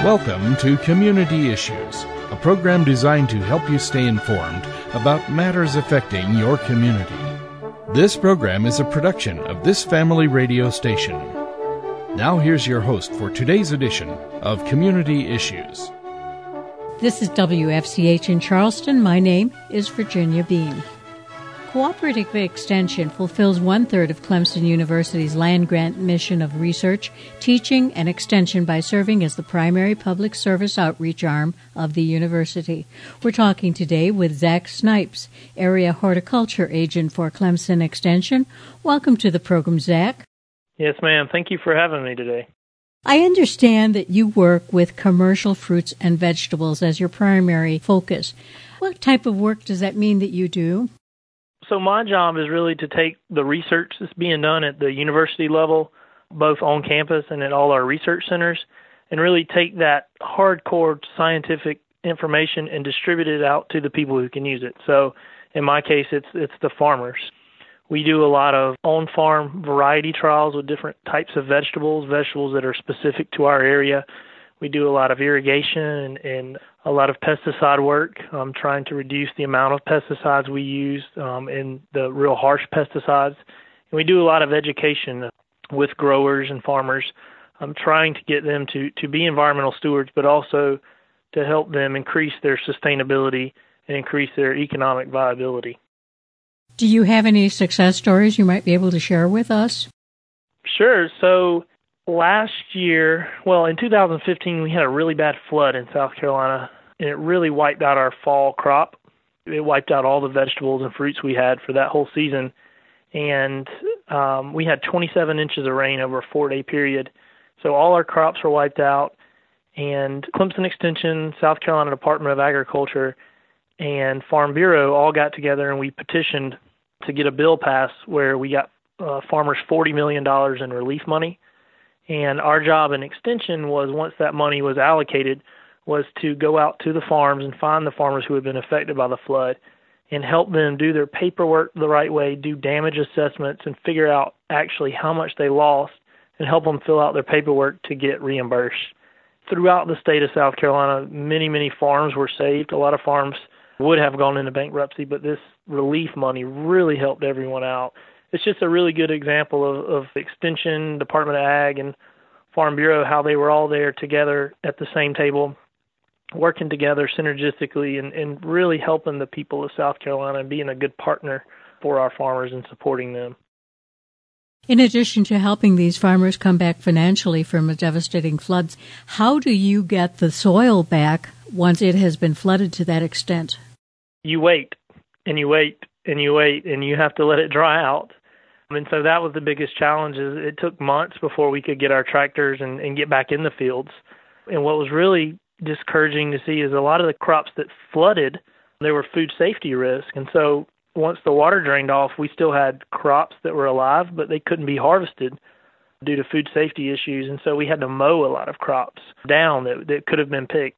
Welcome to Community Issues, a program designed to help you stay informed about matters affecting your community. This program is a production of this family radio station. Now here's your host for today's edition of Community Issues. This is WFCH in Charleston. My name is Virginia Beam. Cooperative Extension fulfills one-third of Clemson University's land-grant mission of research, teaching, and extension by serving as the primary public service outreach arm of the university. We're talking today with Zach Snipes, Area Horticulture Agent for Clemson Extension. Welcome to the program, Zach. Yes, ma'am. Thank you for having me today. I understand that you work with commercial fruits and vegetables as your primary focus. What type of work does that mean that you do? So my job is really to take the research that's being done at the university level, both on campus and at all our research centers, and really take that hardcore scientific information and distribute it out to the people who can use it. So in my case, it's the farmers. We do a lot of on-farm variety trials with different types of vegetables that are specific to our area. We do a lot of irrigation and a lot of pesticide work, trying to reduce the amount of pesticides we use and the real harsh pesticides. And we do a lot of education with growers and farmers, trying to get them to be environmental stewards, but also to help them increase their sustainability and increase their economic viability. Do you have any success stories you might be able to share with us? Sure. So last year, in 2015, we had a really bad flood in South Carolina, and it really wiped out our fall crop. It wiped out all the vegetables and fruits we had for that whole season. And we had 27 inches of rain over a 4-day period. So all our crops were wiped out. And Clemson Extension, South Carolina Department of Agriculture, and Farm Bureau all got together, and we petitioned to get a bill passed where we got farmers $40 million in relief money. And our job in Extension was, once that money was allocated, was to go out to the farms and find the farmers who had been affected by the flood and help them do their paperwork the right way, do damage assessments, and figure out actually how much they lost and help them fill out their paperwork to get reimbursed. Throughout the state of South Carolina, many, many farms were saved. A lot of farms would have gone into bankruptcy, but this relief money really helped everyone out. It's just a really good example of Extension, Department of Ag, and Farm Bureau, how they were all there together at the same table, working together synergistically and really helping the people of South Carolina and being a good partner for our farmers and supporting them. In addition to helping these farmers come back financially from the devastating floods, how do you get the soil back once it has been flooded to that extent? You wait, and you wait, and you wait, and you have to let it dry out. And so that was the biggest challenge. Is it took months before we could get our tractors and get back in the fields. And what was really discouraging to see is a lot of the crops that flooded, there were food safety risks. And so once the water drained off, we still had crops that were alive, but they couldn't be harvested due to food safety issues. And so we had to mow a lot of crops down that could have been picked.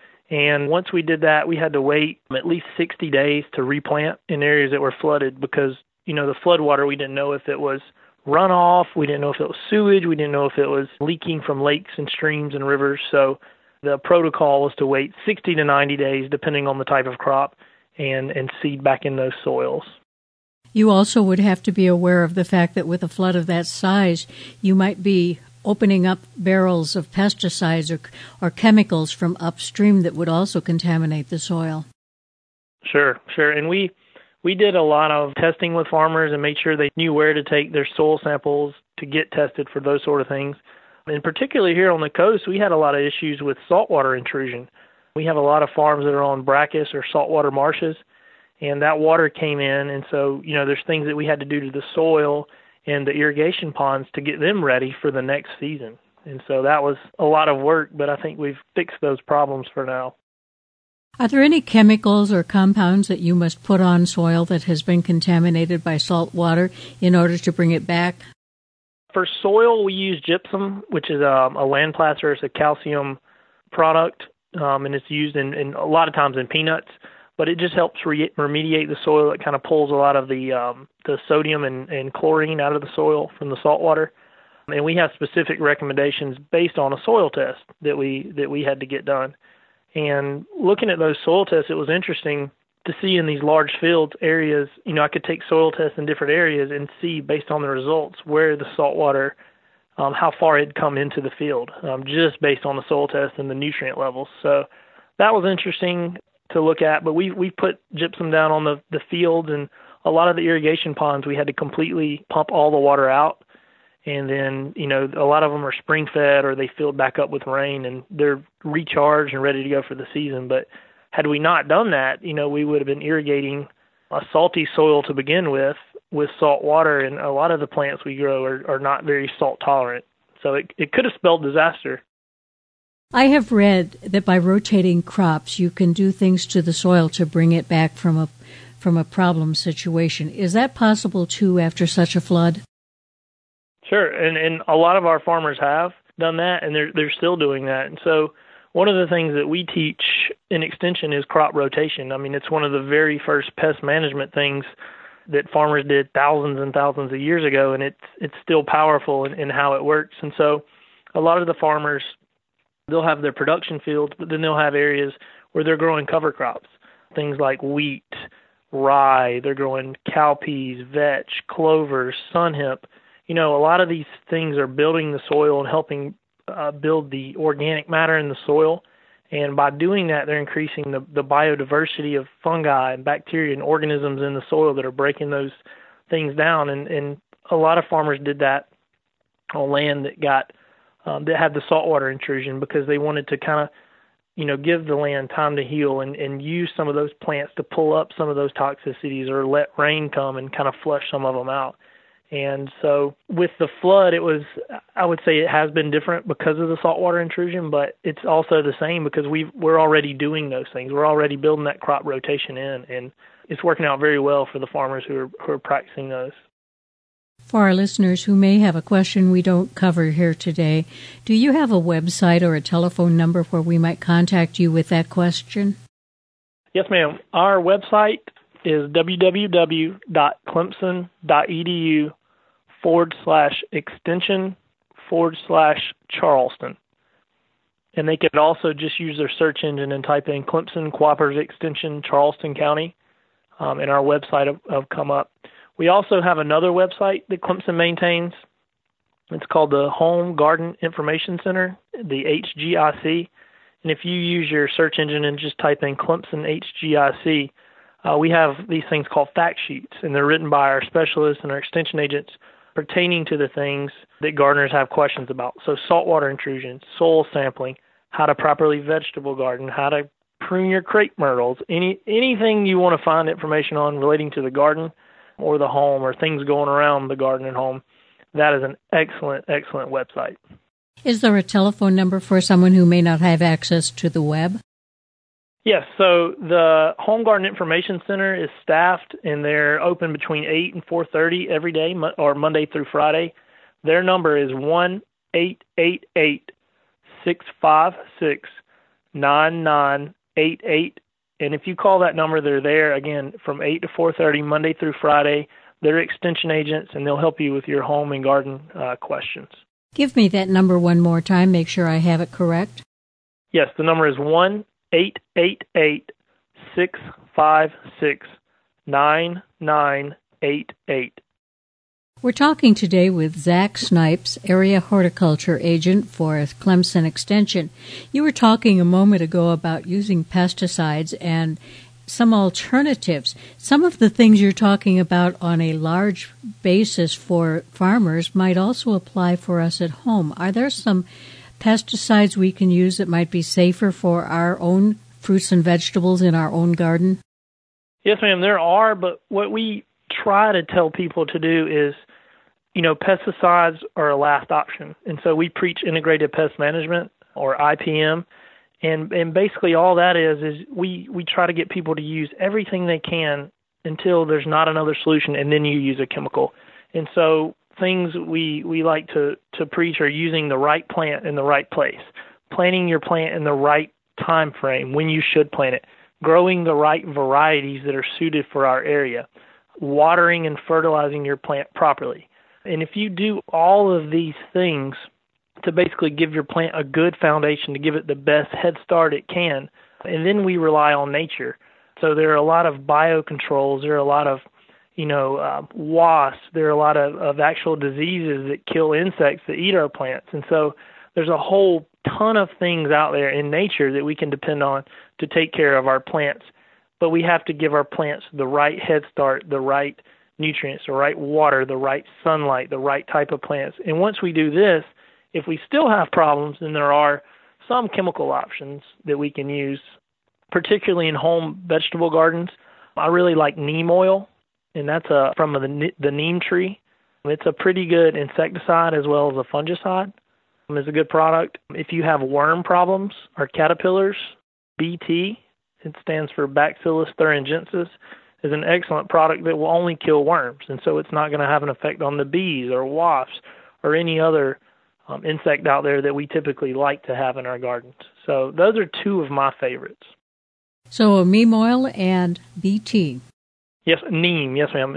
And once we did that, we had to wait at least 60 days to replant in areas that were flooded because, the flood water, we didn't know if it was runoff, we didn't know if it was sewage, we didn't know if it was leaking from lakes and streams and rivers. So the protocol was to wait 60 to 90 days, depending on the type of crop, and seed back in those soils. You also would have to be aware of the fact that with a flood of that size, you might be opening up barrels of pesticides or chemicals from upstream that would also contaminate the soil. Sure. And we did a lot of testing with farmers and made sure they knew where to take their soil samples to get tested for those sort of things. And particularly here on the coast, we had a lot of issues with saltwater intrusion. We have a lot of farms that are on brackish or saltwater marshes, and that water came in. And so, there's things that we had to do to the soil and the irrigation ponds to get them ready for the next season. And so that was a lot of work, but I think we've fixed those problems for now. Are there any chemicals or compounds that you must put on soil that has been contaminated by salt water in order to bring it back? For soil, we use gypsum, which is a land plaster. It's a calcium product, and it's used in a lot of times in peanuts. But it just helps remediate the soil. It kind of pulls a lot of the sodium and chlorine out of the soil from the salt water. And we have specific recommendations based on a soil test that we had to get done. And looking at those soil tests, it was interesting to see in these large fields areas, I could take soil tests in different areas and see based on the results where the saltwater, how far it had come into the field, just based on the soil test and the nutrient levels. So that was interesting to look at. But we put gypsum down on the fields, and a lot of the irrigation ponds, we had to completely pump all the water out. And then, a lot of them are spring fed or they filled back up with rain and they're recharged and ready to go for the season. But had we not done that, we would have been irrigating a salty soil to begin with salt water, and a lot of the plants we grow are not very salt tolerant. So it could have spelled disaster. I have read that by rotating crops, you can do things to the soil to bring it back from a problem situation. Is that possible too after such a flood? Sure, and a lot of our farmers have done that, and they're still doing that. And so one of the things that we teach in Extension is crop rotation. I mean, it's one of the very first pest management things that farmers did thousands and thousands of years ago, and it's still powerful in how it works. And so a lot of the farmers, they'll have their production fields, but then they'll have areas where they're growing cover crops, things like wheat, rye, they're growing cowpeas, vetch, clovers, sun hemp. A lot of these things are building the soil and helping build the organic matter in the soil. And by doing that, they're increasing the biodiversity of fungi and bacteria and organisms in the soil that are breaking those things down. And a lot of farmers did that on land that that had the saltwater intrusion because they wanted to kind of, give the land time to heal and use some of those plants to pull up some of those toxicities or let rain come and kind of flush some of them out. And so with the flood, I would say it has been different because of the saltwater intrusion, but it's also the same because we're already doing those things. We're already building that crop rotation in, and it's working out very well for the farmers who are practicing those. For our listeners who may have a question we don't cover here today, do you have a website or a telephone number where we might contact you with that question? Yes, ma'am. Our website is www.clemson.edu/extension/Charleston. And they could also just use their search engine and type in Clemson Cooperative Extension, Charleston County, and our website will come up. We also have another website that Clemson maintains. It's called the Home Garden Information Center, the HGIC. And if you use your search engine and just type in Clemson HGIC, we have these things called fact sheets, and they're written by our specialists and our extension agents pertaining to the things that gardeners have questions about. So saltwater intrusion, soil sampling, how to properly vegetable garden, how to prune your crepe myrtles, anything you want to find information on relating to the garden or the home or things going around the garden and home, that is an excellent, excellent website. Is there a telephone number for someone who may not have access to the web? Yes, so the Home Garden Information Center is staffed, and they're open between 8 and 4:30 every day, or Monday through Friday. Their number is 1-888-656-9988, and if you call that number, they're there, again, from 8 to 4:30, Monday through Friday. They're extension agents, and they'll help you with your home and garden questions. Give me that number one more time, make sure I have it correct. Yes, the number is 1-888-656-9988. We're talking today with Zach Snipes, Area Horticulture Agent for Clemson Extension. You were talking a moment ago about using pesticides and some alternatives. Some of the things you're talking about on a large basis for farmers might also apply for us at home. Are there some pesticides we can use that might be safer for our own fruits and vegetables in our own garden? Yes, ma'am, there are, but what we try to tell people to do is, pesticides are a last option. And so we preach integrated pest management, or IPM, and basically all that is we try to get people to use everything they can until there's not another solution, and then you use a chemical. And so things we like to preach are using the right plant in the right place, planting your plant in the right time frame when you should plant it, growing the right varieties that are suited for our area, watering and fertilizing your plant properly, And if you do all of these things to basically give your plant a good foundation, to give it the best head start it can, and then we rely on nature. So there are a lot of biocontrols, there are a lot of wasps, there are a lot of actual diseases that kill insects that eat our plants. And so there's a whole ton of things out there in nature that we can depend on to take care of our plants. But we have to give our plants the right head start, the right nutrients, the right water, the right sunlight, the right type of plants. And once we do this, if we still have problems, then there are some chemical options that we can use, particularly in home vegetable gardens. I really like neem oil, and that's from the neem tree. It's a pretty good insecticide as well as a fungicide. It's a good product. If you have worm problems or caterpillars, BT, it stands for Bacillus thuringiensis, is an excellent product that will only kill worms, and so it's not going to have an effect on the bees or wasps or any other insect out there that we typically like to have in our gardens. So those are two of my favorites. So neem oil and BT. Yes, neem. Yes, ma'am.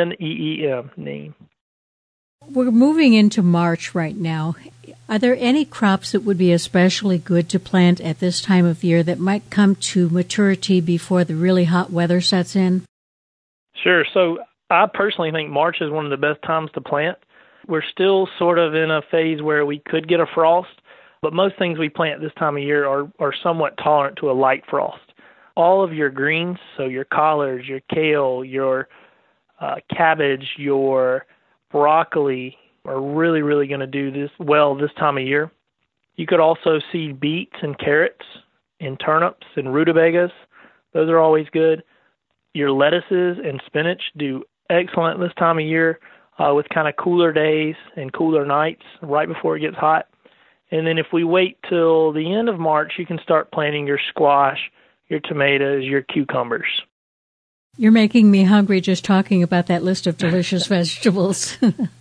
Neem, neem. We're moving into March right now. Are there any crops that would be especially good to plant at this time of year that might come to maturity before the really hot weather sets in? Sure. So I personally think March is one of the best times to plant. We're still sort of in a phase where we could get a frost, but most things we plant this time of year are somewhat tolerant to a light frost. All of your greens, so your collards, your kale, your cabbage, your broccoli are really, really going to do this well this time of year. You could also see beets and carrots and turnips and rutabagas. Those are always good. Your lettuces and spinach do excellent this time of year with kind of cooler days and cooler nights right before it gets hot. And then if we wait till the end of March, you can start planting your squash, your tomatoes, your cucumbers. You're making me hungry just talking about that list of delicious vegetables.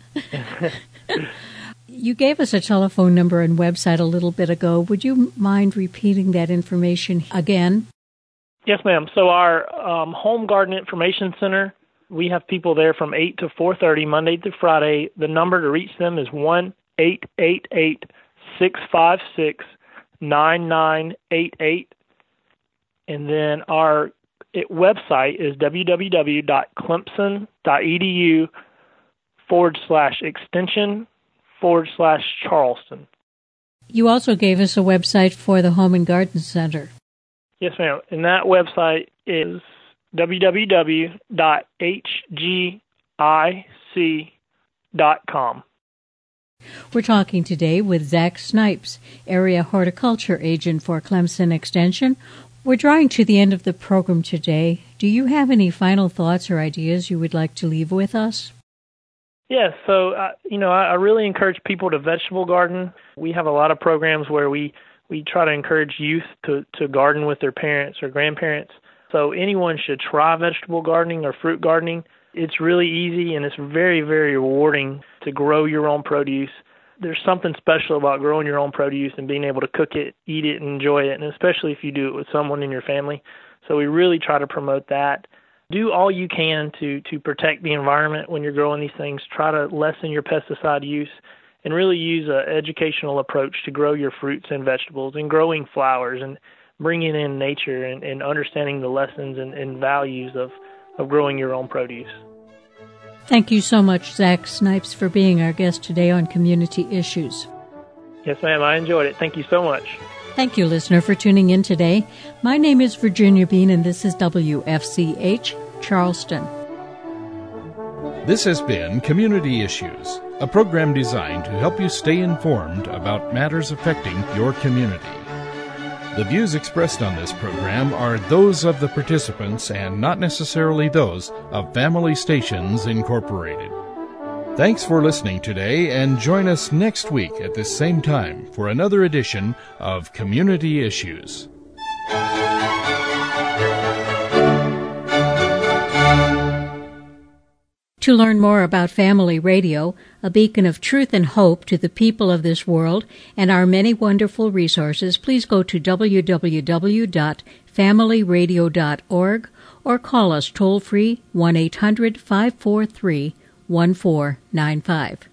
You gave us a telephone number and website a little bit ago. Would you mind repeating that information again? Yes, ma'am. So our Home Garden Information Center, we have people there from 8 to 4:30 Monday through Friday. The number to reach them is 1-888-656-9988. And then our website is www.clemson.edu/extension/Charleston. You also gave us a website for the Home and Garden Center. Yes, ma'am. And that website is www.hgic.com. We're talking today with Zach Snipes, Area Horticulture Agent for Clemson Extension. We're drawing to the end of the program today. Do you have any final thoughts or ideas you would like to leave with us? Yes. So, I really encourage people to vegetable garden. We have a lot of programs where we try to encourage youth to garden with their parents or grandparents. So anyone should try vegetable gardening or fruit gardening. It's really easy and it's very, very rewarding to grow your own produce. There's something special about growing your own produce and being able to cook it, eat it, and enjoy it, and especially if you do it with someone in your family. So we really try to promote that. Do all you can to protect the environment when you're growing these things. Try to lessen your pesticide use and really use an educational approach to grow your fruits and vegetables and growing flowers and bringing in nature and understanding the lessons and values of growing your own produce. Thank you so much, Zach Snipes, for being our guest today on Community Issues. Yes, ma'am. I enjoyed it. Thank you so much. Thank you, listener, for tuning in today. My name is Virginia Bean, and this is WFCH Charleston. This has been Community Issues, a program designed to help you stay informed about matters affecting your community. The views expressed on this program are those of the participants and not necessarily those of Family Stations Incorporated. Thanks for listening today, and join us next week at this same time for another edition of Community Issues. To learn more about Family Radio, a beacon of truth and hope to the people of this world, and our many wonderful resources, please go to www.familyradio.org or call us toll-free 1-800-543-1333. 1495.